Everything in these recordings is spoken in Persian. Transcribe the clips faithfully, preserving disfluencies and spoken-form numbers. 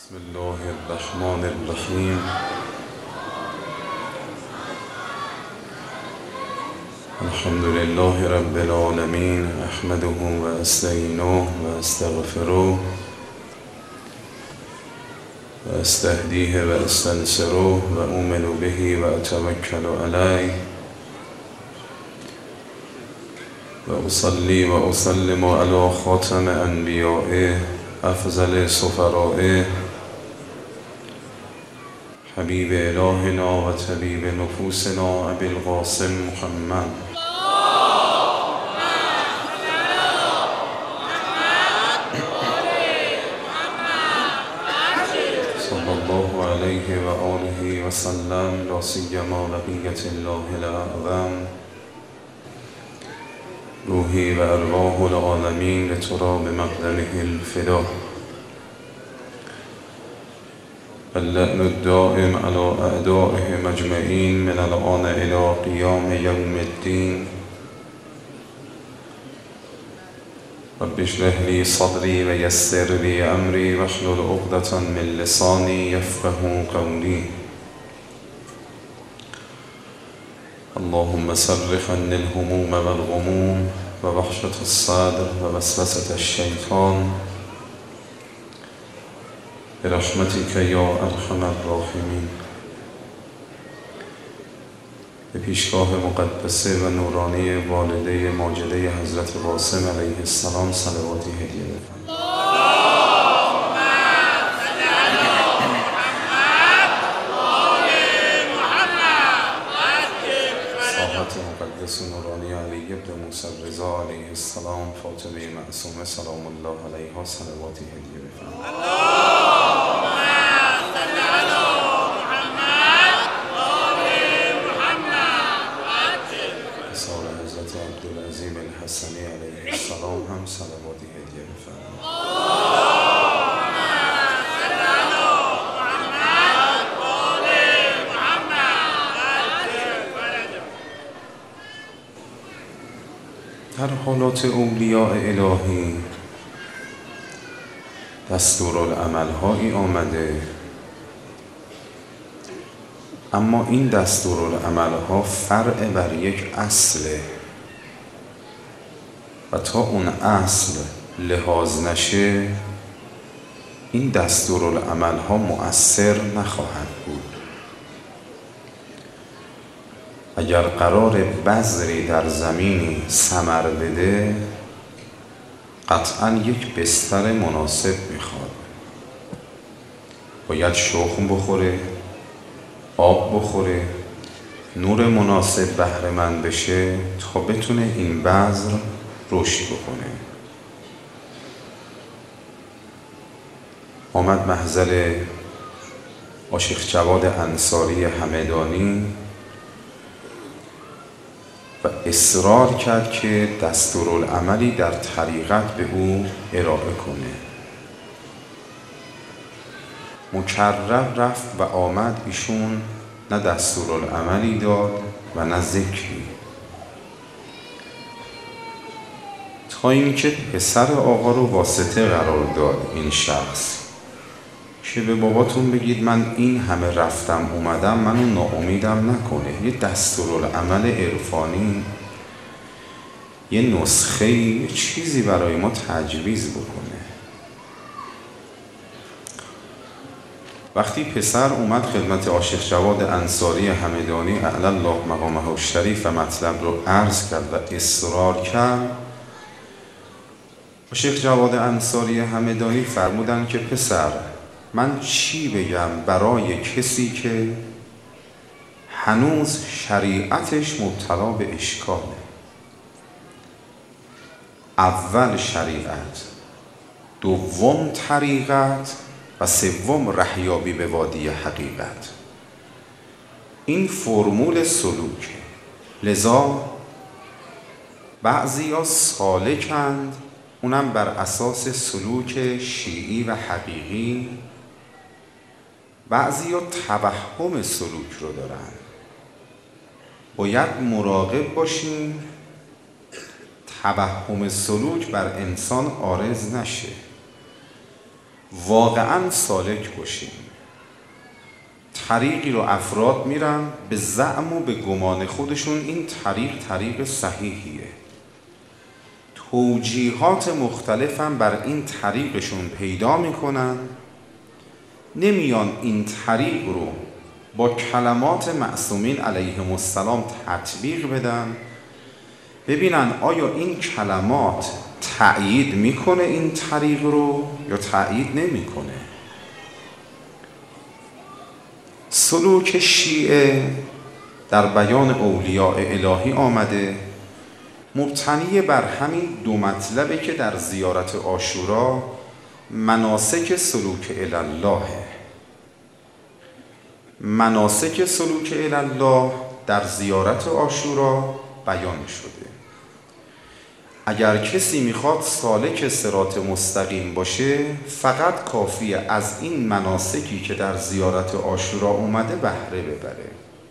بسم الله الرحمن الرحیم. الحمد لله رب العالمین، احمده و استعینه و استغفره و استهدیه و استنصره و اؤمن به و اتوکل علیه و اصلی و اسلم علی خاتم انبیائه افضل سفرائه حبیب الهنا و طبیب نفوسنا ابی القاسم محمد صلی الله علیه و آله و سلم، لا سیما بقیة الله الاعظم، روحی و ارواح العالمین لتراب مقدمه الفدا، اللعن الدائم على اعدائه مجمعین من الآن الى قیام یوم الدین. رب اشرح لی صدری و یسر لی امری واحلل عقدة من لسانی یفقهوا قولی. اللهم صرف عني الهموم والغموم و وحشة الصدر و وسوسة الشیطان برحمتک یا ارحم الراحمین. به پیشگاه مقدسه و نورانی والده ماجده حضرت قاسم علیه السلام صلواتی هدیه بفرمایید. مقدس نورانی علی ابن موسی رضا علیه السلام فاطمه معصومه سلام الله علیها صلواتی هدیه بفرمایید. اللهم صل علی محمد و آل محمد و عجل حضور حضرت عبدالعظیم الحسنی علیه السلام هم صلواتی هدیه بفرمایید. در حالات اولیاء الهی دستورالعمل هایی آمده، اما این دستورالعمل ها فرع بر یک اصله و تا اون اصل لحاظ نشه این دستورالعمل ها مؤثر نخواهد بود. اگر قرار بذری در زمینی ثمر بده قطعاً یک بستر مناسب میخواد. باید شخم بخوره، آب بخوره، نور مناسب بهره مند بشه تا بتونه این بذر رشد بکنه. آمد محضر آشیخ جواد انصاری همدانی و اصرار کرد که دستورالعملی در طریقت به او ارائه کنه. مکرر رفت و آمد، ایشون نه دستورالعملی داد و نه ذکری، تا اینکه پسر آقا رو واسطه قرار داد این شخص که به باباتون بگید من این همه رفتم اومدم منو ناامیدم نکنه، یه دستورالعمل عرفانی، یه نسخه، یه چیزی برای ما تجویز بکنه. وقتی پسر اومد خدمت آشیخ جواد انصاری همدانی اعلی الله مقامه الشریف و مطلب رو عرض کرد و اصرار کرد، آشیخ جواد انصاری همدانی فرمودن که پسر من چی بگم برای کسی که هنوز شریعتش مبتلا به اشکاله؟ اول شریعت، دوم طریقت و سوم رهیابی به وادی حقیقت. این فرمول سلوکه. لذا بعضیا سالکند، اونم بر اساس سلوک شیعی و حقیقی، بعضیا توهم سلوک رو دارن. باید مراقب باشیم توهم سلوک بر انسان عارض نشه. واقعا سالک باشیم. طریقی رو افراد میرن به زعم و به گمان خودشون این طریق طریق صحیحیه، توجیهات مختلفم بر این طریقشون پیدا میکنن، نمیان این طریق رو با کلمات معصومین علیهم السلام تطبیق بدن، ببینن آیا این کلمات تأیید میکنه این طریق رو یا تأیید نمیکنه. سلوک شیعه در بیان اولیاء الهی آمده مبتنی بر همین دو مطلبه که در زیارت عاشورا مناسک سلوک الله، مناسک سلوک الله در زیارت عاشورا بیان شده. اگر کسی میخواد سالک صراط مستقیم باشه فقط کافیه از این مناسکی که در زیارت عاشورا اومده بهره ببره.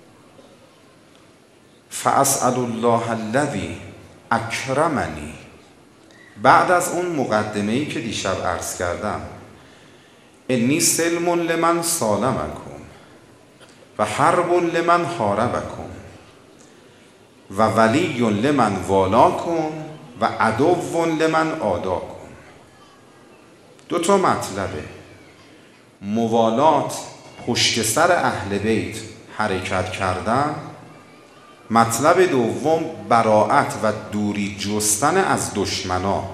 فاسأل الله الذی اکرمنی، بعد از اون مقدمه‌ای که دیشب عرض کردم، انی سلم لمن سالمکم و حرب لمن حاربکم و ولی لمن والاکم و عدو لمن عاداکم. دو تا مطلبه، موالات پشت سر اهل بیت حرکت کردن، مطلب دوم براءت و دوری جستن از دشمنا.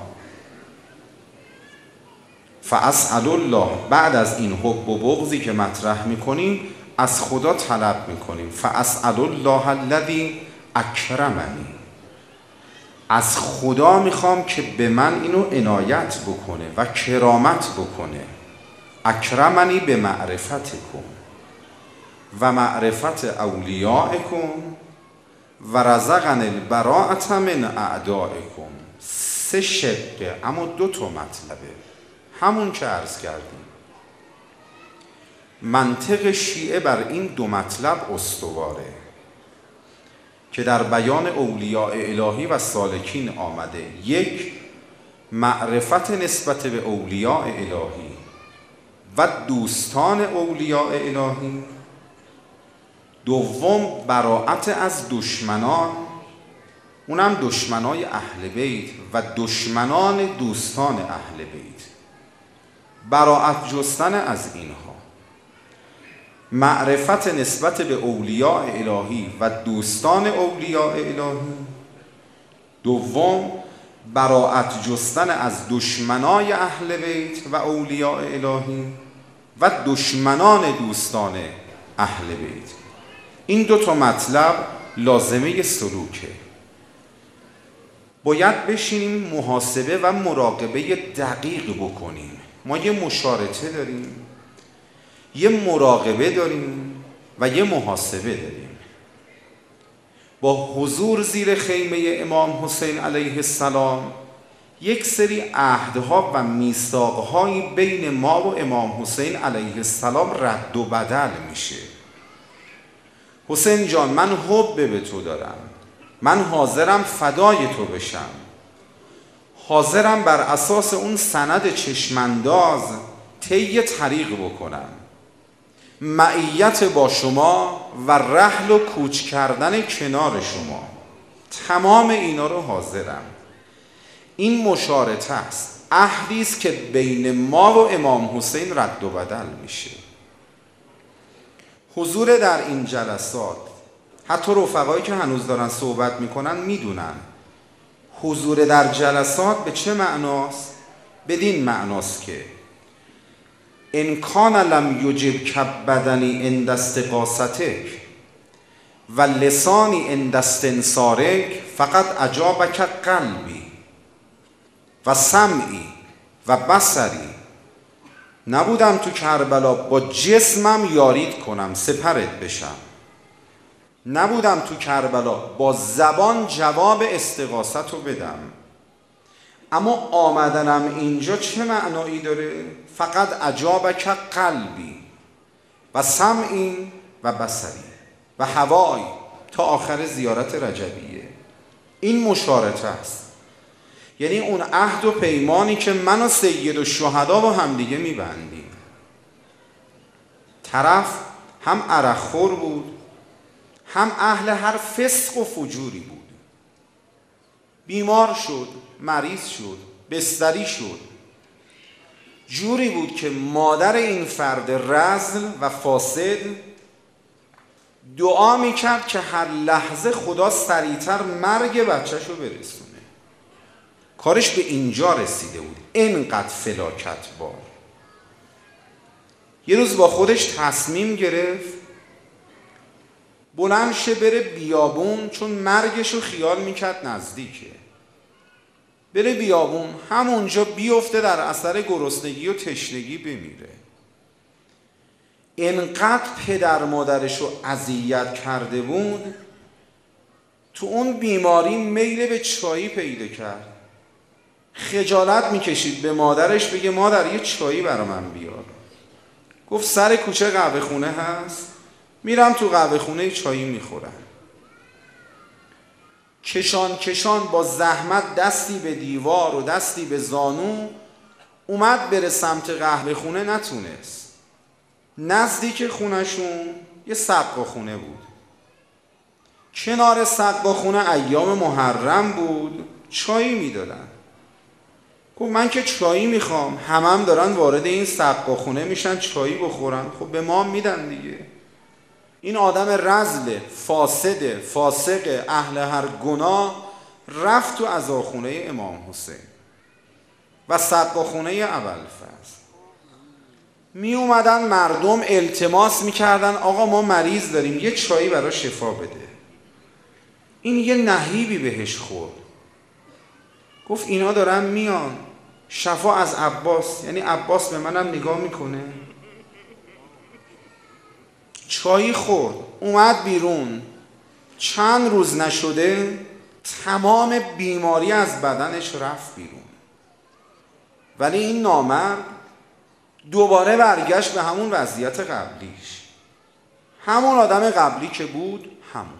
فاسأل الله، بعد از این حب و بغضی که مطرح میکنیم از خدا طلب میکنیم، فاسأل الله الذی اکرمنی، از خدا میخوام که به من اینو عنایت بکنه و کرامت بکنه. اکرمنی به معرفتکم و معرفت اولیائکم و رزقنی البراءة من اعدائکم. سه شقه اما دو تا مطلبه، همون که عرض کردیم. منطق شیعه بر این دو مطلب استواره که در بیان اولیاء الهی و سالکین آمده. یک، معرفت نسبت به اولیاء الهی و دوستان اولیاء الهی. دوم، براءت از دشمنان، اونم دشمنای اهل بیت و دشمنان دوستان اهل بیت، براءت جستن از اینها. معرفت نسبت به اولیاء الهی و دوستان اولیاء الهی. دوم، براءت جستن از دشمنای اهل بیت و اولیاء الهی و دشمنان دوستان اهل بیت. این دو تا مطلب لازمه سلوکه. باید بشینیم محاسبه و مراقبه دقیق بکنیم. ما یه مشارطه داریم، یه مراقبه داریم و یه محاسبه داریم. با حضور زیر خیمه امام حسین علیه السلام یک سری عهدها و میثاق‌هایی بین ما و امام حسین علیه السلام رد و بدل میشه. حسین جان، من حب به تو دارم، من حاضرم فدای تو بشم، حاضرم بر اساس اون سند چشمانداز طی طریق بکنم، معیت با شما و رحل و کوچ کردن کنار شما، تمام اینا رو حاضرم. این مشارطه است، عهدی است که بین ما و امام حسین رد و بدل میشه. حضور در این جلسات، حتی رفقایی که هنوز دارن صحبت میکنن میدونن حضور در جلسات به چه معناست؟ بدین معناست که ان کان لم یجب کب بدنی عند استغاثتک و لسانی عند استنصارک فقط اجابک قلبی و سمعی و بصری. نبودم تو کربلا با جسمم یارید کنم سپرت بشم، نبودم تو کربلا با زبان جواب استغاثت رو بدم، اما آمدنم اینجا چه معنایی داره؟ فقط اجابک قلبی و سمعی و بصری و هوای تا آخر زیارت رجبیه. این مشارطه است. یعنی اون عهد و پیمانی که من و سید الشهدا با همدیگه میبندیم. طرف هم عرقخور بود، هم اهل هر فسق و فجوری بود. بیمار شد، مریض شد، بستری شد. جوری بود که مادر این فرد رذل و فاسد دعا میکرد که هر لحظه خدا سریعتر مرگ بچه‌شو برسونه. کارش به اینجا رسیده بود، اینقدر فلاکت بار. یه روز با خودش تصمیم گرفت بلند شه بره بیابون، چون مرگشو خیال میکرد نزدیکه. بره بیابون، همونجا بیفته در اثر گرسنگی و تشنگی بمیره. انقدر پدر مادرشو اذیت کرده بود، تو اون بیماری میل به چایی پیدا کرد. خجالت میکشید به مادرش بگه مادر یه چایی برا من بیار. گفت سر کوچه قهوه خونه هست، میرم تو قهوه خونه چایی میخورم. کشان کشان با زحمت دستی به دیوار و دستی به زانو اومد بره سمت قهوه خونه، نتونست. نزدیک خونشون یه سقا خونه بود. کنار سقا خونه ایام محرم بود، چایی میدادن. گفت من که چایی میخوام، همه هم دارن وارد این سقا خونه میشن چایی بخورن، خب به ما میدن دیگه. این آدم رذل، فاسد، فاسق، اهل هر گناه رفت تو عزاخونه امام حسین و سقاخونه ابوالفضل. می اومدن مردم التماس میکردن آقا ما مریض داریم، یه چایی برای شفا بده. این یه نهیبی بهش خورد، گفت اینا دارن میان، شفا از عباس، یعنی عباس به منم نگاه میکنه. چایی خورد، اومد بیرون، چند روز نشده تمام بیماری از بدنش رفت بیرون. ولی این نامرد دوباره برگشت به همون وضعیت قبلیش، همون آدم قبلی که بود، همون.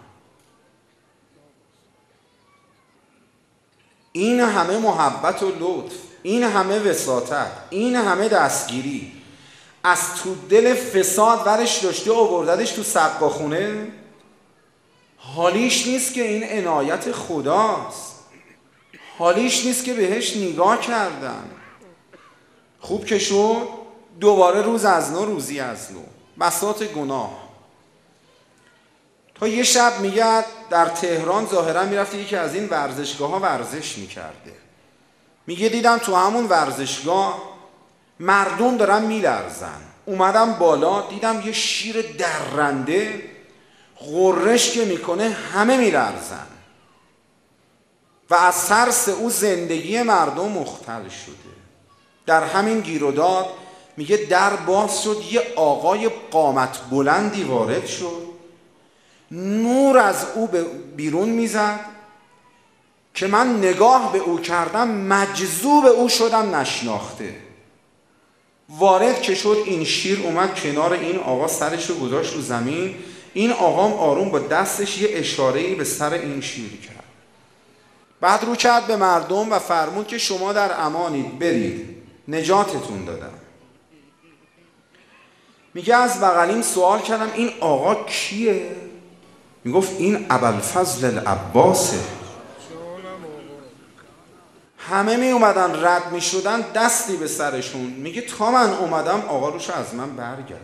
این همه محبت و لطف، این همه وساطت، این همه دستگیری از تو دل فساد ورش داشته آورددش تو سقاخونه. حالیش نیست که این عنایت خداست، حالیش نیست که بهش نگاه کردن. خوب که شد دوباره روز از نو روزی از نو، بساط گناه. تا یه شب میگه در تهران ظاهرا میرفته یکی از این ورزشگاه ها ورزش میکرده. میگه دیدم تو همون ورزشگاه مردم دارن میلرزن. اومدم بالا دیدم یه شیر درنده غرش که میکنه همه میلرزن و از ترس او زندگی مردم مختل شده. در همین گیروداد میگه در باز شد، یه آقای قامت بلندی وارد شد، نور از او بیرون میزد که من نگاه به او کردم مجذوب او شدم نشناخته. وارد که شد این شیر اومد کنار این آقا، سرش رو گذاشت رو زمین. این آقام آروم با دستش یه اشاره‌ای به سر این شیر کرد. بعد رو کرد به مردم و فرمود که شما در امانید، برید، نجاتتون دادم. میگه از بغلیم سوال کردم این آقا کیه؟ میگفت این ابوالفضل العباسه. همه می اومدن رد می شدن، دستی به سرشون. میگه تا من اومدم آقا روش از من برگردون.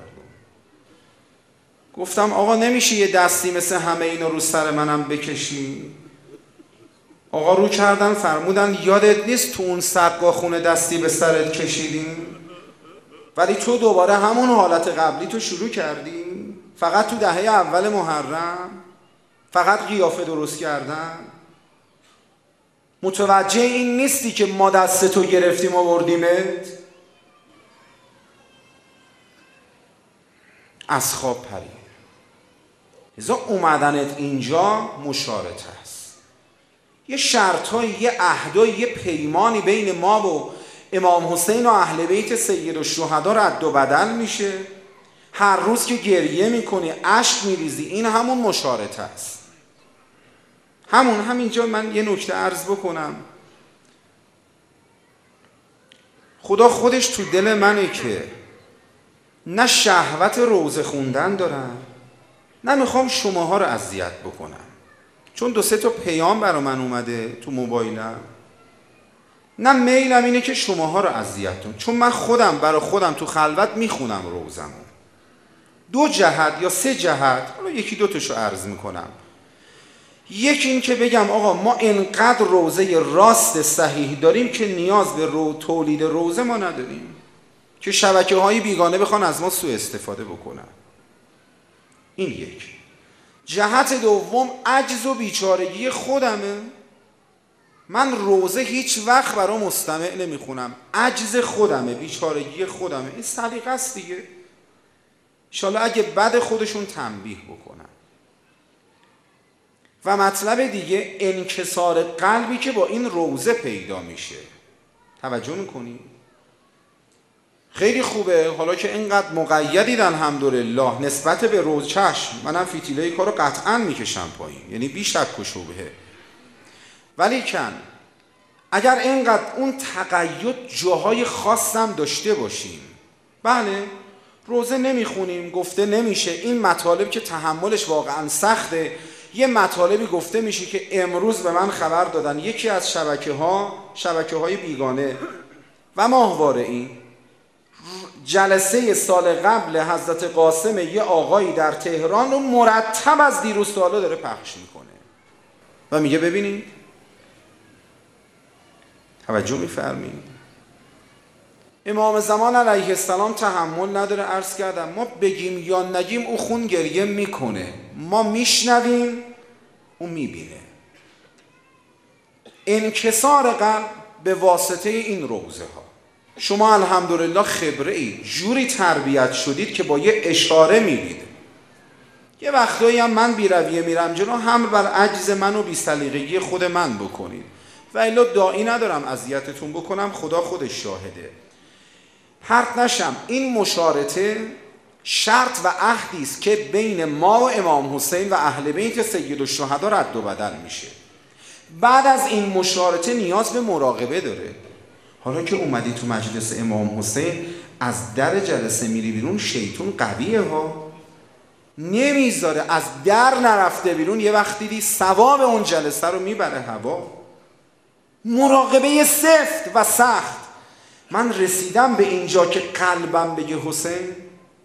گفتم آقا نمیشه یه دستی مثل همه اینا رو سر منم بکشی؟ آقا رو کردن فرمودن یادت نیست تو اون سقاخونه دستی به سرت کشیدیم؟ ولی تو دوباره همون حالت قبلی تو شروع کردی؟ فقط تو دهه اول محرم؟ فقط قیافه درست کردن؟ متوجه این نیستی که ما دستتو گرفتیم و بردیمت؟ از خواب پرید. ازا اومدنت اینجا مشارطه است. یه شرطای، یه عهدای، یه پیمانی بین ما و امام حسین و اهل بیت سید الشهدا رد و بدل میشه. هر روز که گریه میکنی، اشک میریزی، این همون مشارطه است. همون همینجا من یه نکته عرض بکنم. خدا خودش تو دل منه که نه شهوت روزه خوندن دارم، نه میخوام شماها رو اذیت بکنم، چون دو سه تا پیام برا من اومده تو موبایلم، نه میلم اینه که شماها رو اذیت کنم، چون من خودم برا خودم تو خلوت میخونم روزمو. دو جهت یا سه جهت، حالا یکی دو تاشو عرض میکنم. یکی این که بگم آقا ما انقدر روزه راست صحیح داریم که نیاز به رو تولید روزه ما نداریم که شبکه های بیگانه بخوان از ما سوء استفاده بکنن. این یک. جهت دوم عجز و بیچارگی خودمه. من روزه هیچ وقت برای مستمع نمیخونم، عجز خودمه، بیچارگی خودمه. این سلیقه است دیگه. انشالله اگه بد خودشون تنبیه بکنن. و مطلب دیگه انکسار قلبی که با این روزه پیدا میشه. توجه میکنی؟ خیلی خوبه حالا که اینقدر مقیدید الحمدلله نسبت به روز. چشم منم فتیله کارو قطعا میکشم پایین، یعنی بی شک و شبهه. ولی کن اگر اینقدر اون تقید جاهای خاصم داشته باشیم، بله روزه نمیخونیم، گفته نمیشه این مطالب که تحملش واقعا سخته. یه مطالبی گفته میشه که امروز به من خبر دادن یکی از شبکه ها شبکه های بیگانه و ماهواره این جلسه سال قبل حضرت قاسم یه آقایی در تهران رو مرتب از دیروز تا حالا داره پخش میکنه و میگه ببینید. توجه میفرمایید؟ امام زمان علیه السلام تحمل نداره. عرض کردم ما بگیم یا نگیم او خون گریه میکنه، ما میشنویم او میبینه. انکسار قلب به واسطه این روزه ها. شما الحمدلله خبره اید، جوری تربیت شدید که با یه اشاره میبید. یه وقتایی هم من بی رویه میرم جلو، هم بر عجز من و بی سلیقگی خود من بکنید و الا داعی ندارم اذیتتون بکنم، خدا خودش شاهده. پرت نشم. این مشارطه شرط و عهدی است که بین ما و امام حسین و اهل بیت سید الشهدا رد و بدل میشه. بعد از این مشارطه نیاز به مراقبه داره. حالا که اومدی تو مجلس امام حسین، از در جلسه میری بیرون، شیطون قویه ها، نمیذاره. از در نرفته بیرون یه وقت دیدی ثواب اون جلسه رو میبره هوا. مراقبه سفت و سخت. من رسیدم به اینجا که قلبم بگه حسین،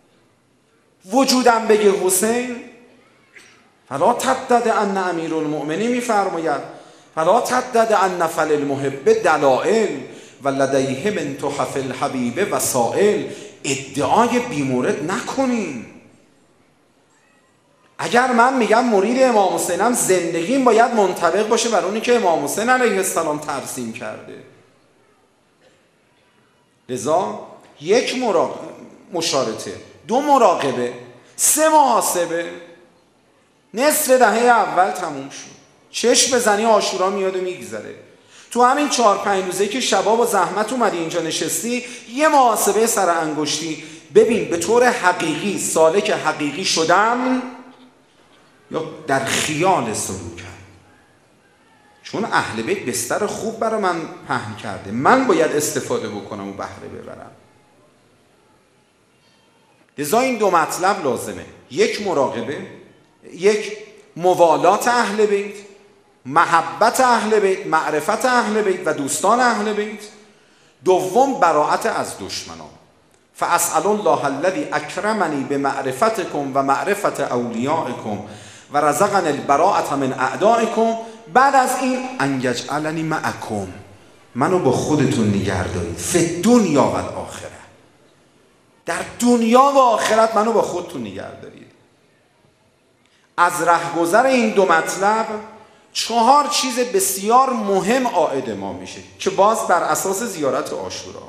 وجودم بگه حسین. فلا تردد ان امیر المؤمنین میفرماید فلا تردد ان فل المحب دلائل و لدیه من تحف الحبیب وسائل. ادعای بیمورد نکنین. اگر من میگم مرید امام حسینم، زندگیم باید منطبق باشه بر اونی که امام حسین علیه السلام ترسیم کرده. لذا یک مراقبه مشارطه، دو مراقبه، سه محاسبه. نصف دهه اول تموم شد. چشم بزنی عاشورا میاد و میگذره. تو همین چهار پنج روزه که شباب و زحمت اومدی اینجا نشستی، یه محاسبه سر انگشتی ببین به طور حقیقی سالک حقیقی شدم یا در خیال سلوکم. چون اهل بیت بستر خوب برای من پهن کرده، من باید استفاده بکنم و بهره ببرم. لذا این دو مطلب لازمه. یک مراقبه، یک موالات اهل بیت، محبت اهل بیت، معرفت اهل بیت و دوستان اهل بیت. دوم براءت از دشمنان. فاسأل الله الذی اکرمنی بمعرفتکم و معرفت اولیائکم و رزقنی البراءة من اعدائکم. بعد از این ان یجعلنی معکم، منو با خودتون نگه دارید. فی دنیا و الاخره، در دنیا و آخرت منو با خودتون نگه دارید. از رهگذر این دو مطلب چهار چیز بسیار مهم عائد ما میشه که باز بر اساس زیارت عاشورا.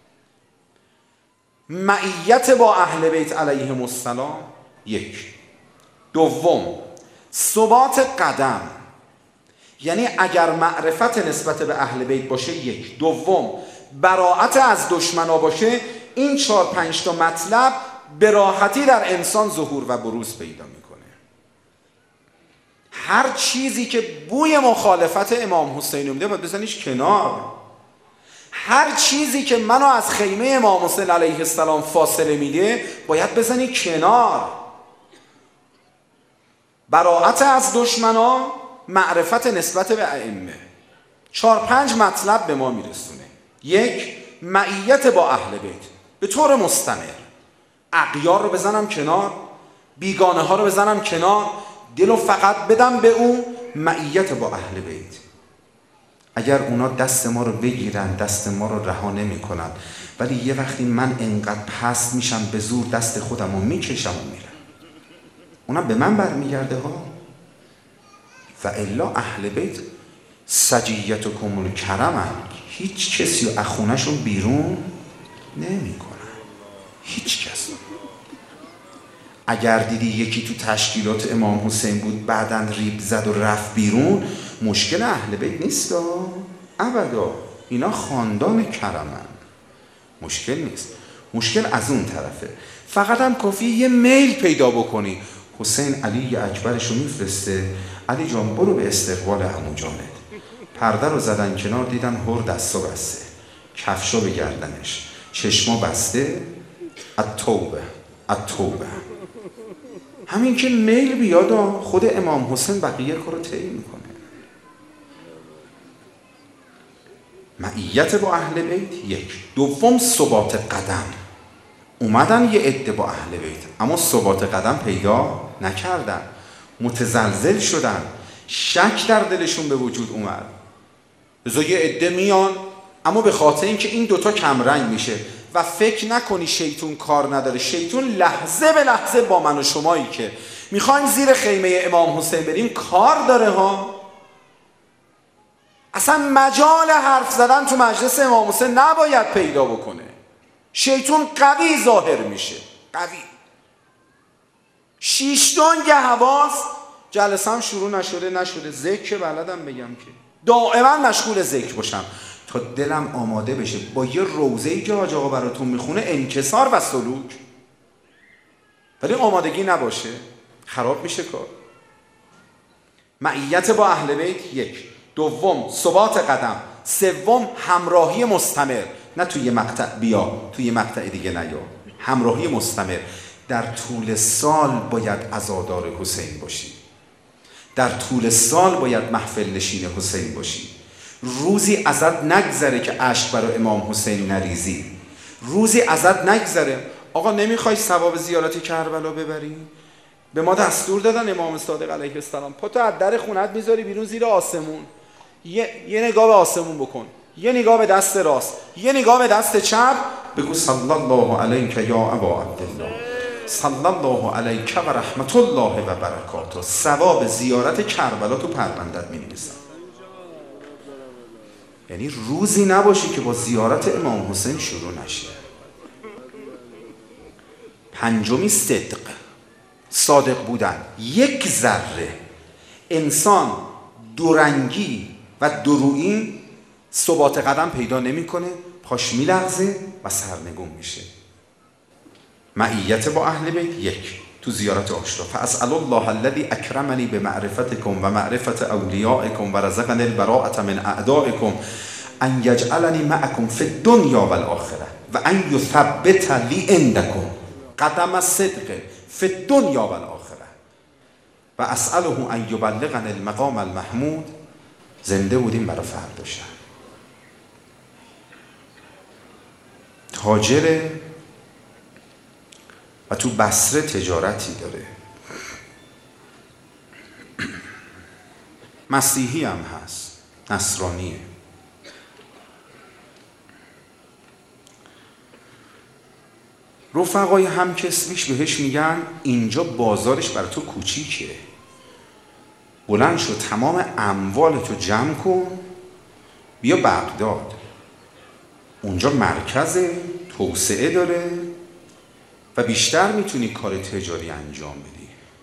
معیت با اهل بیت علیهم السلام یک. دوم ثبات قدم، یعنی اگر معرفت نسبت به اهل بیت باشه یک. دوم براءت از دشمنا باشه. این چهار پنج تا مطلب به راحتی در انسان ظهور و بروز پیدا میکنه. هر چیزی که بوی مخالفت امام حسین میده باید بزنیش کنار. هر چیزی که منو از خیمه امام حسین علیه السلام فاصله میده باید بزنی کنار. براءت از دشمنان، معرفت نسبت به ائمه. چهار پنج مطلب به ما میرسونه. یک، معیت با اهل بیت به طور مستمر. اغیار رو بزنم کنار، بیگانه ها رو بزنم کنار، دل رو فقط بدم به اون. معیت با اهل بیت. اگر اونا دست ما رو بگیرن دست ما رو رها نمی کنن، ولی یه وقتی من انقدر پست میشم به زور دست خودم رو میکشم و میرم، اونا به من برمیگرده ها. و الا اهل بیت سجیتکم الکرمن، هیچ کسی رو اخونشون بیرون نمی کنن، هیچ کس. اگر دیدی یکی تو تشکیلات امام حسین بود بعدن ریب زد و رفت بیرون، مشکل اهل بیت نیست ابدا، اینا خاندان کرمن، مشکل نیست. مشکل از اون طرفه. فقط هم کافیه یه میل پیدا بکنی، حسین علی اکبرش رو میفرسته، علی جان برو به استقبال عمو جانت. پرده رو زدن کنار، دیدن هر دستا بسته، کفشا به گردنش، چشما بسته، التوبه التوبه. همین که میل بیاد خود امام حسین بقیه کارو طی میکنه. معیت با اهل بیت یک. دوم ثبات قدم. اومدن یه عده با اهل بیت اما ثبات قدم پیدا نکردن، متزلزل شدن، شک در دلشون به وجود اومد. بذار یه عده میان اما به خاطر اینکه این دوتا کمرنگ میشه و فکر نکنی شیطون کار نداره، شیطون لحظه به لحظه با من و شمایی که میخوایم زیر خیمه امام حسین بریم کار داره ها. اصلا مجال حرف زدن تو مجلس امام حسین نباید پیدا بکنه. شیطون قوی ظاهر میشه، قوی. شیش دنگ حواس، جلسه هم شروع نشده نشده ذکر بلدم بگم که دائما مشغول ذکر باشم تا دلم آماده بشه با یه روزه‌ای که حاج آقا براتون میخونه انکسار و سلوک، ولی آمادگی نباشه خراب میشه کار. معیت با اهل بیت یک. دوم ثبات قدم. سوم همراهی مستمر. نه توی مقطع بیا توی مقطع دیگه نیا، همراهی مستمر. در طول سال باید عزادار حسین باشی، در طول سال باید محفل نشین حسین باشی. روزی ازت نگذره که اشک برای امام حسین نریزی، روزی ازت نگذره. آقا نمیخوای ثواب زیارت کربلا ببری؟ به ما دستور دادن امام صادق علیه السلام، پاتو از در خونت میذاری بیرون زیر آسمون، یه, یه نگاه به آسمون بکن، یه نگاه به دست راست، یه نگاه به دست چپ، بگو صلی الله علیک یا ابا عبدالله، صلی الله علیک و رحمت الله و برکاته. ثواب زیارت کربلا تو پروندت می‌نویسن. یعنی روزی نباشی که با زیارت امام حسین شروع نشه. پنجمی صدق، صادق بودن. یک ذره انسان دورنگی و درویی ثبات قدم پیدا نمیکنه، پاش میلغزه و سرنگون میشه. معیت با اهل بیت یک. تو زیارت عاشورا فاسأل الله الذی اکرمنی بمعرفتکم و معرفت اولیائکم و رزقنی البراءة من اعدائکم ان یجعلنی معکم فی الدنیا و الاخره و ان یثبت لی عندکم قدم صدق فی الدنیا و الاخره و اسأله ان یبلغنی المقام المحمود. زنده بودیم برای فردا شب. تاجره و تو بصره تجارتی داره، مسیحی هم هست، نصرانیه. رفقای همکسبیش بهش میگن اینجا بازارش برای تو کوچیکه، بلند شو تمام اموالتو جمع کن بیا بغداد، اونجا مرکز توسعه داره و بیشتر میتونی کار تجاری انجام بدی.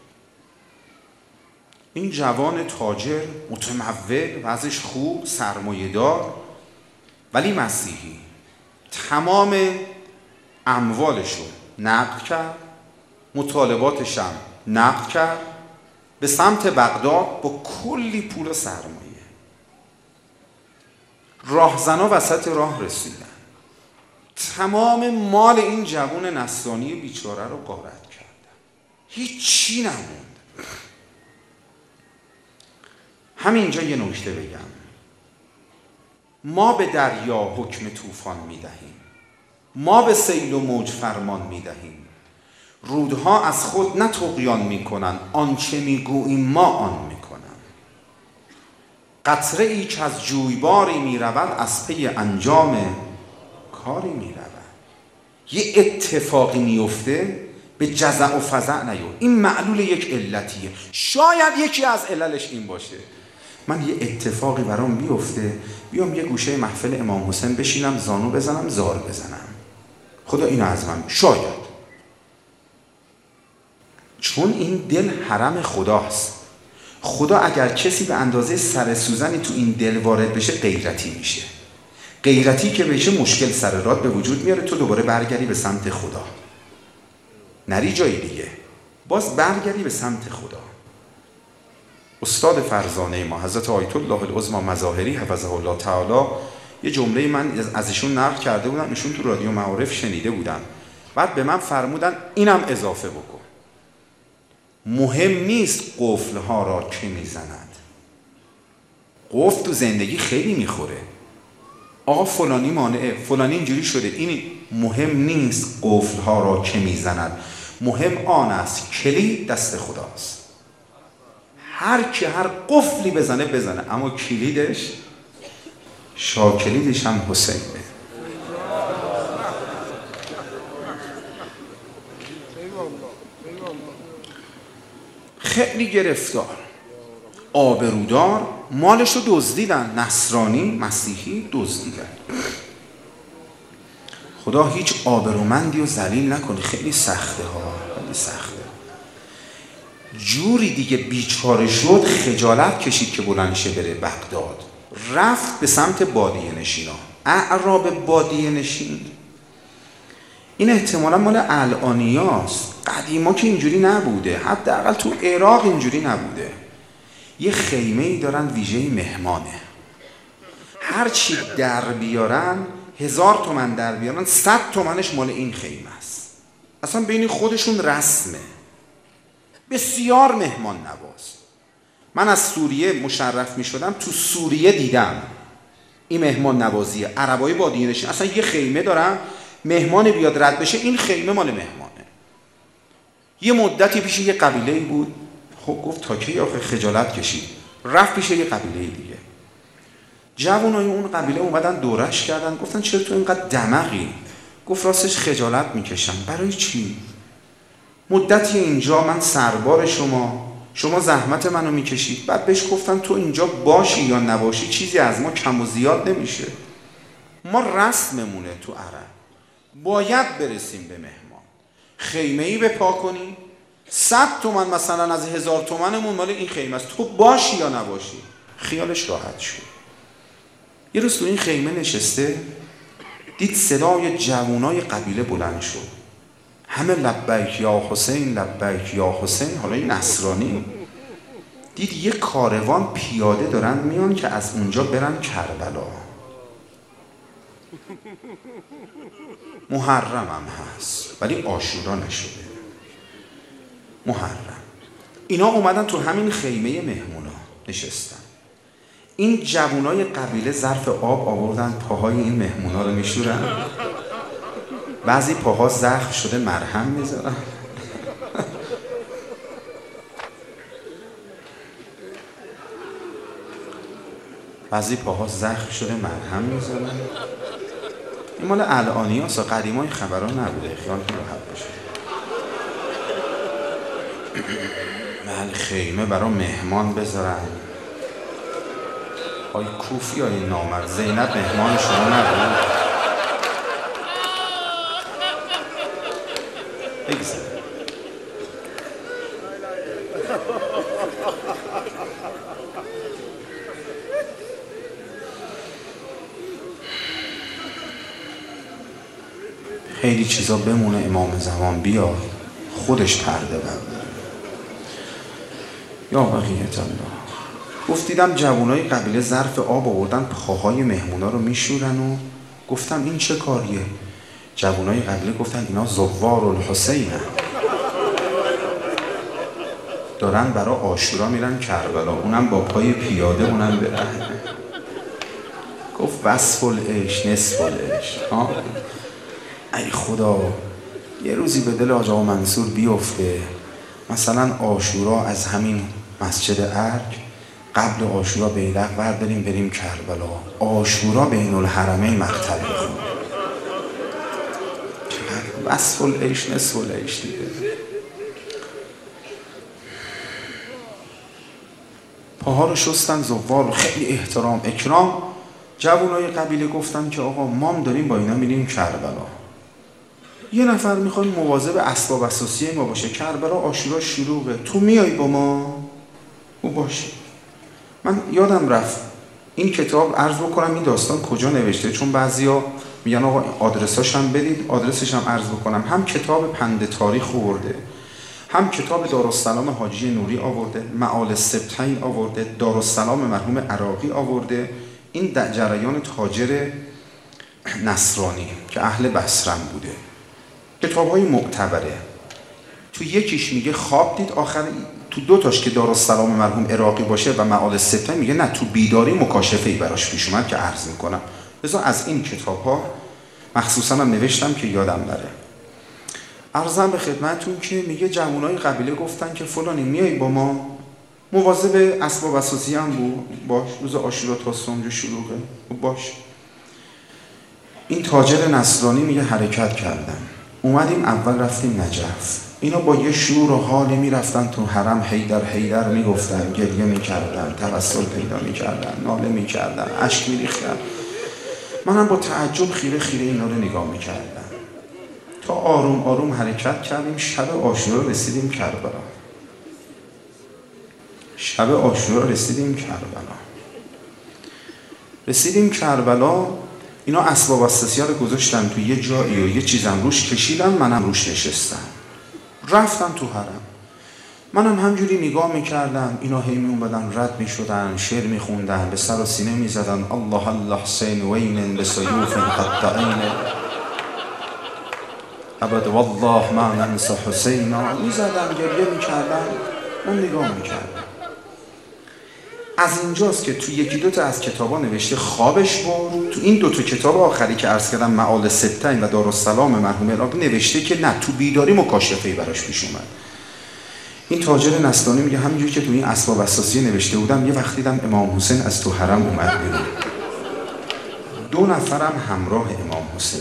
این جوان تاجر متمول، وضعش خوب، سرمایه دار ولی مسیحی، تمام اموالشو نقد کرد، مطالباتش هم نقد کرد، به سمت بغداد با کلی پول و سرمایه. راهزنا وسط راه رسیدن، تمام مال این جوون نصرانی بیچاره رو غارت کردن، هیچی نموند. همینجا یه نکته بگم، ما به دریا حکم طوفان میدهیم، ما به سیل و موج فرمان میدهیم، رودها از خود نه طغیان میکنن، آنچه میگوییم ما آن میکنن. قطره ای که از جویباری میرود، از پی انجام کاری میرود. یه اتفاقی میفته به جزع و فزع نیو، این معلول یک علتیه، شاید یکی از عللش این باشه من یه اتفاقی برام بیفته، بیام یه گوشه محفل امام حسین بشینم، زانو بزنم، زار بزنم، خدا اینو از من، شاید. چون این دل حرم خداست. خدا اگر کسی به اندازه سر سوزنی تو این دل وارد بشه، غیرتی میشه. غیرتی که بشه مشکل سر راه به وجود میاره، تو دوباره برگردی به سمت خدا، نری جای دیگه، باز برگردی به سمت خدا. استاد فرزانه ما حضرت آیت الله العظمی مظاهری حفظه الله تعالی، یه جمله من از ایشون نقل کرده بودم، ایشون تو رادیو معارف شنیده بودن، بعد به من فرمودن اینم اضافه بکن، مهم نیست قفل ها را که میزند. قفل تو زندگی خیلی میخوره، آقا فلانی مانعه، فلانی اینجوری شده، این مهم نیست قفل ها را که میزند، مهم آن است کلید دست خداست. هر که هر قفلی بزنه بزنه، اما کلیدش، شاکلیدش هم حسینه. خیلی گرفتار، آبرودار، مالشو دزدیدن، نصرانی مسیحی دزدیدن. خدا هیچ آبرومندی رو ذلیل نکنه، خیلی سخته ها، خیلی سخته. جوری دیگه بیچاره شد، خجالت کشید که بلند شه بره بغداد، رفت به سمت بادیه نشینا، اعراب بادیه نشین. این احتمالا مال الانیاست، قدیما که اینجوری نبوده، حداقل تو عراق اینجوری نبوده. یه خیمه ای دارن ویژه مهمانه، هر چی در بیارن، هزار تومن در بیارن، صد تومنش مال این خیمه است. اصلا بین خودشون رسمه، بسیار مهمان نواز. من از سوریه مشرف می شدم، تو سوریه دیدم این مهمان نوازیه. عربای بادیه نشین اصلا یه خیمه دارن، مهمان بیاد رد بشه، این خیمه مال مهمانه. یه مدتی پیش یه قبیله بود، خب گفت تا کی آخه، خجالت کشید، رفت پیش یه قبیله دیگه. جوانای اون قبیله اومدن دورش کردن، گفتن چرا تو اینقدر دمقی؟ گفت راستش خجالت میکشم. برای چی؟ مدتی اینجا من سربار شما، شما زحمت منو میکشید. بعد بهش گفتن تو اینجا باشی یا نباشی چیزی از ما کم و زیاد نمیشه، ما رسممونه تو عرب، باید برسیم به مهمان، خیمه ای بپا کنی، صد تومن مثلا از هزار تومنمون مال این خیمه است، تو باشی یا نباشی. خیالش راحت شد. یه روز تو این خیمه نشسته، دید صدای جوانای قبیله بلند شد، همه لبیک یا حسین، لبیک یا حسین. حالا این نصرانی دید یه کاروان پیاده دارن میان که از اونجا برن کربلا. محرم هم هست ولی عاشورا نشده، محرم. اینا اومدن تو همین خیمه مهمونا نشستن. این جوانای قبیله ظرف آب آوردن، پاهای این مهمونا رو میشورن، بعضی پاها زخم شده مرهم میذارن. بعضی پاها زخم شده مرهم میذارن. این مال الانی هست، قدیما این خبرها نبوده، خیال که راحت باشه. محل خیمه برای مهمان بذارن. آی کوفی های نامرد، زینب مهمان شما نبود؟ بگذار خیلی چیزا بمونه، امام زمان بیاد خودش پرده برداره. یا بقیت الله. گفت دیدم جوانای قبیله ظرف آب آوردن پاهای مهمونا رو میشورن و گفتم این چه کاریه؟ جوانای قبیله گفتن اینا زوار الحسینه، دارن برای عاشورا میرن کربلا، اونم با پای پیاده، اونم به رهنه. گفت وصف العیش نصف العیش. ای خدا یه روزی به دل حاج آقا منصور بیفته مثلا عاشورا از همین مسجد ارگ قبل عاشورا بیرق برداریم بریم کربلا، عاشورا بین الحرمین مقتل بخونیم. وصف العیش نصف العیش دیگه. پاها رو شستن زوار، خیلی احترام اکرام. جوانای قبیله گفتن که آقا مام داریم با اینا میریم کربلا، یه نفر میخواد مواظب اسباب اساسی ما باشه، کربلا عاشورا شلوغه، تو میای با ما؟ او باشه. من یادم رفت این کتاب عرض بکنم این داستان کجا نوشته، چون بعضیا میگن آقا آدرساش هم بدید، آدرسش هم عرض بکنم. هم کتاب پند تاریخ آورده، هم کتاب دارالسلام حاجی نوری آورده، معال سبتین آورده، دارالسلام مرحوم عراقی آورده. این در جریان تاجر نصرانی که اهل بصرم بوده، کتاب‌های معتبره. تو یکیش میگه خواب دید، آخر تو دو تاش که دارالسلام مرحوم عراقی باشه و معال سبتین میگه نه تو بیداری مکاشفه‌ای براش پیش اومد که عرض میکنم. لذا از این کتاب‌ها مخصوصا هم نوشتم که یادم نره. عرضم به خدمتتون که میگه جوانای قبیله گفتن که فلانی میای با ما؟ مواظب اسباب اساسی هم بود، باش. روز عاشورا تا اونجا شلوغه، باش. این تاجر نصرانی میگه حرکت کردم، اومدیم اول رفتیم نجف، اینا با یه شور و حالی میرفتن تو حرم، حیدر حیدر میگفتن، گریه میکردن، توسل پیدا میکردن، ناله میکردن، اشک میریختن. منم با تعجب خیره خیره اینا رو نگاه میکردم تا آروم آروم حرکت کردیم. شب عاشورا رسیدیم کربلا، شب عاشورا رسیدیم کربلا رسیدیم کربلا. اینا اسباب اساسی رو گذاشتن تو یه جایی و یه چیزم روش کشیدن، منم روش نشستم. رفتم تو حرم، منم همجوری نگاه میکردم، اینا هی میومدن رد میشدن، شعر میخوندن، به سر و سینه میزدن الله الله حسین وین بسیوف قطعین ابد والله ما ننسى حسینا، میزدن، گریه میکردن، من نگاه میکردم. از اینجاست که تو یکی دوتا از کتابا نوشته خوابش بود. تو این دوتا کتاب آخری که عرض کردم معال سبتین و دارالسلام مرحوم عراقی نوشته که نه تو بیداری مکاشفه‌ای براش پیش اومد. این تاجر نصرانی میگه همینجوری که تو این اسباب اساسی نوشته بودم، یه وقت دیدم امام حسین از تو حرم اومد بیرون. دو نفرم همراه امام حسین.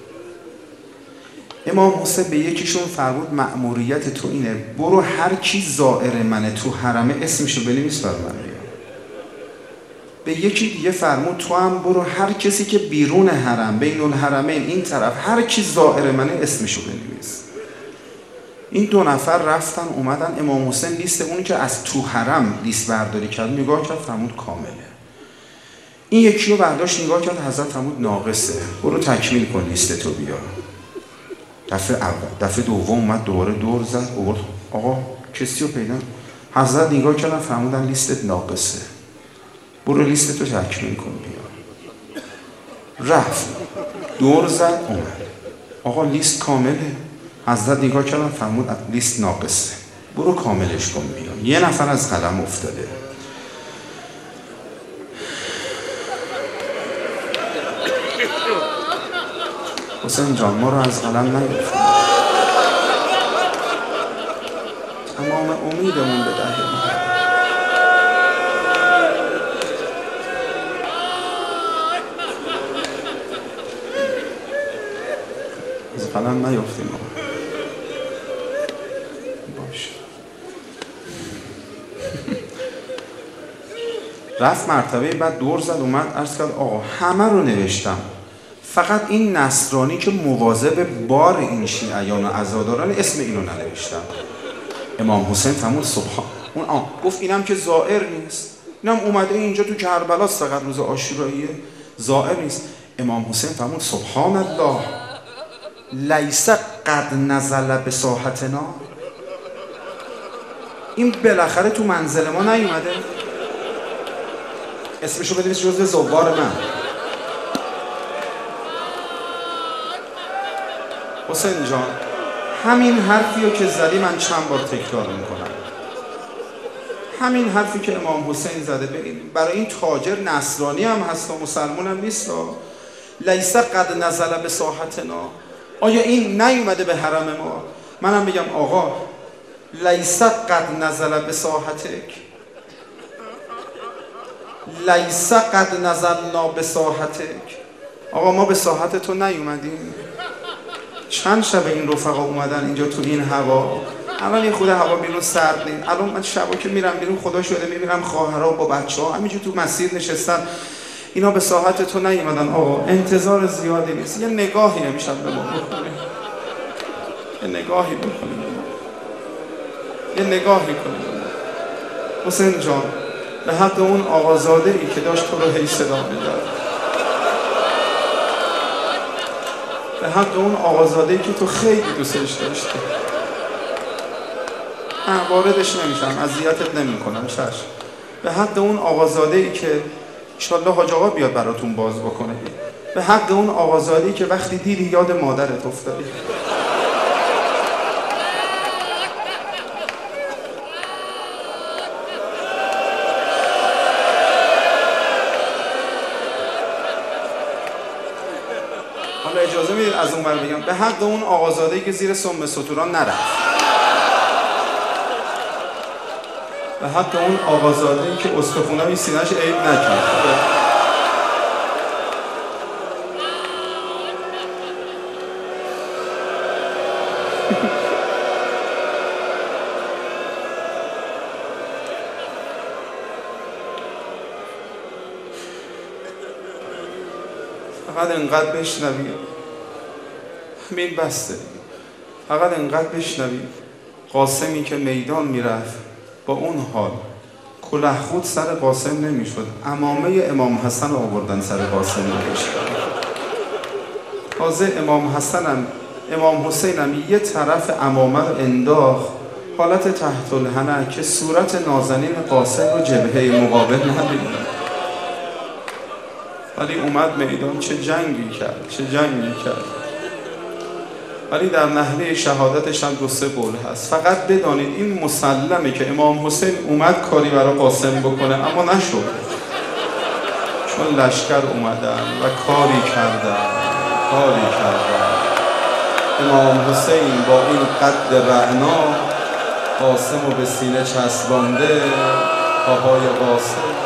امام حسین به یکیشون فرمود مأموریت تو اینه، برو هر کی زائر منه تو حرمه اسمشو بنویس بر من بیار. به یکی دیگه فرمود تو هم برو هر کسی که بیرون حرم بین الحرمین این طرف هر کی زائر منه اسمشو بنویس. این دو نفر رفتن اومدن، امام حسین لیست اونی که از تو حرم لیست برداری کرد نگاه کرد، فرمود کامله. این یکی رو برداشت نگاه کرد، حضرت فرمود ناقصه، برو تکمیل کن لیست تو بیار. دفعه اول دفعه دوم اومد دوباره دور زد، آورد آقا کسی رو پیدا. حضرت نگاه کردن فرمودن لیستت ناقصه، برو لیست تو تکمیل کن بیار. رفت دور زد اومد، آقا لیست کامله. حضرت نگاه کردن فرمود لیست ناقصه، برو کاملش کن بیار. یه نفر از قلم افتاده. حسین جان ما رو از قلم نگرفت، تمام امیدمون به دهیم. از قلم نیفتیم باش. رفت مرتبه بعد دور زد اومد عرض کرد آقا همه رو نوشتم، فقط این نصرانی که مواظب بار این شیعیان و عزاداران اسم اینو ننوشتم. امام حسین فرمود سبحان. اون آه گفت اینم که زائر نیست، اینم اومده اینجا تو کربلا فقط روز عاشوراییه، زائر نیست. امام حسین فرمود سبحان الله لیس قد نزل بساحتنا، این بالاخره تو منزل ما نیومده. اسمشو بنویس جزو زوار من. حسین جان همین حرفی رو که زدی من چند بار تکرار میکنم. همین حرفی که امام حسین زده ببین برای این تاجر نصرانی هم هست و مسلمان هم نیست. لیس قد نزل به ساحتنا، آیا این نیومده به حرم ما؟ منم بگم آقا لیس قد نزل به ساحتک، لیس قد نزلنا به ساحتک، آقا ما به ساحت تو نیومدیم. چند شب این رفقا اومدن اینجا تو این هوا، الان یه خود هوا بیرون سرد نیست. الان من شبا که میرم بیرون خدا شده میبینم خواهرها با بچه ها همینجور تو مسیر نشستن، اینا به ساحت تو نیومدن. آقا انتظار زیادی نیست، یه نگاهی نمیشن به ما بکنیم، یه نگاهی بکنیم، یه نگاهی کنیم. حسین جان به حق اون آقازاده ای که داشت تو رو هی صدا میداد، به حق اون آقازاده ای که تو خیلی دوستش داشتی، نه واردش نمیشم، اذیتت نمی کنم، چشم. به حق اون آقازاده ای که انشالله حاج آقا بیاد براتون باز بکنه، به حق اون آقازاده ای که وقتی دیدی یاد مادرت افتادی. حالا اجازه میدید از اون ور بگم به حق اون آقازاده ای که زیر سم ستوران نرفت، به حق اون آقازاده‌ای که استخونای سینه‌اش عیب نکرد. فقط انقدر بشنوی، همین بسته، فقط انقدر بشنوی قاسمی که میدان میرفت با اون حال کله خود سر قاسم نمیشد، عمامه امام حسن آوردن سر قاسم نمیشد. تازه امام حسنم امام حسینم یه طرف عمامه رو انداخت حالت تحت الحنک که صورت نازنین قاسم رو جبهه مقابل ندید، ولی اومد میدان چه جنگی کرد، چه جنگی کرد. ولی در نحوه شهادتش هم دو سه قول هست. فقط بدانید این مسلمه که امام حسین اومد کاری برای قاسم بکنه اما نشد، چون لشکر اومدن و کاری کردن کاری کردن امام حسین با این قد رعنا قاسم رو به سینه چسبانده، پاهای قاسم